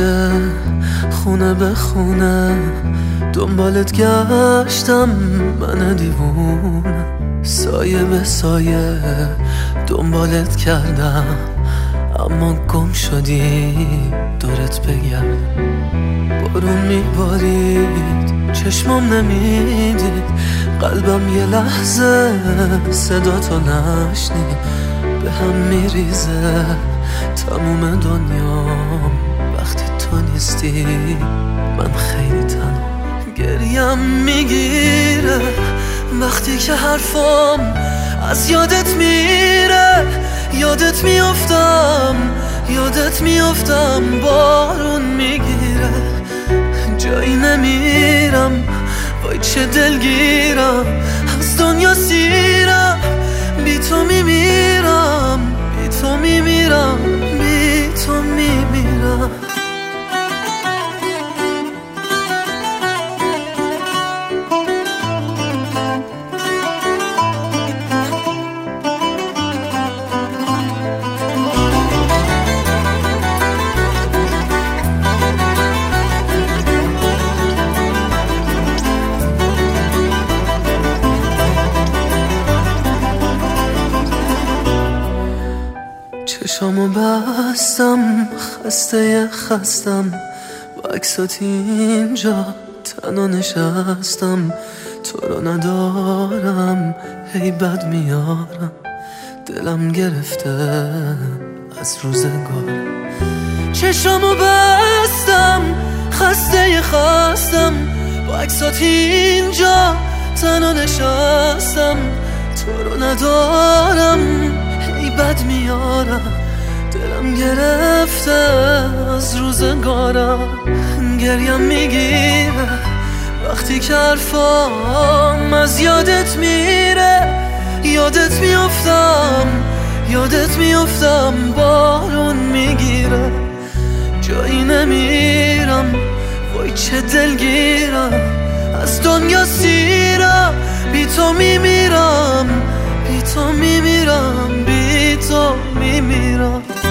کوچه خونه به خونه دنبالت گشتم من دیوونه، سایه به سایه دنبالت کردم اما گم شدی دورت بگردم. بارون میبارید چشمام نمیدید، قلبم یه لحظه صدا تو نشنید. به هم میریزه تموم دنیام وقتی تو نیستی، من خیلی تنها. گریم میگیره وقتی که حرفام از یادت میره، یادت میافتم بارون میگیره. جایی نمیرم وای چه دلگیرم، از دنیا سیرم، بی تو میمیرم، بی تو میمیرم، بی تو میمیرم. چشامو بستم خستم با عکسات اینجا تنها نشستم. تو رو ندارم هی بد میارم، دلم گرفته از روزگار. چشامو بستم خستم با عکسات اینجا تنها نشستم. تو رو ندارم هی بد میارم، دلم گرفته از روزگارم. گریم میگیره وقتی که حرفام از یادت میره، یادت میافتم بارون میگیره. جایی نمیرم وای چه دلگیرم، از دنیا سیرم، بی تو میمیرم، بی تو میمیرم، بی تو میمیرم.